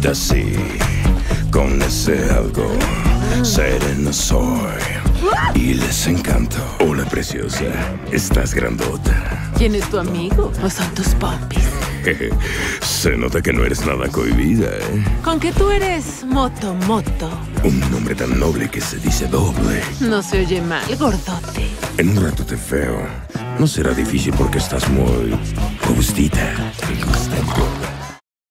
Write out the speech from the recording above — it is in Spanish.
bonita, sí, con ese algo sereno soy y les encanto. Hola, preciosa, estás grandota. ¿Quién es tu amigo? ¿O son tus pompis? Se nota que no eres nada cohibida, ¿eh? Con que tú eres Moto. Un nombre tan noble que se dice doble. No se oye mal, gordote. En un rato te feo. No será difícil porque estás muy robustita.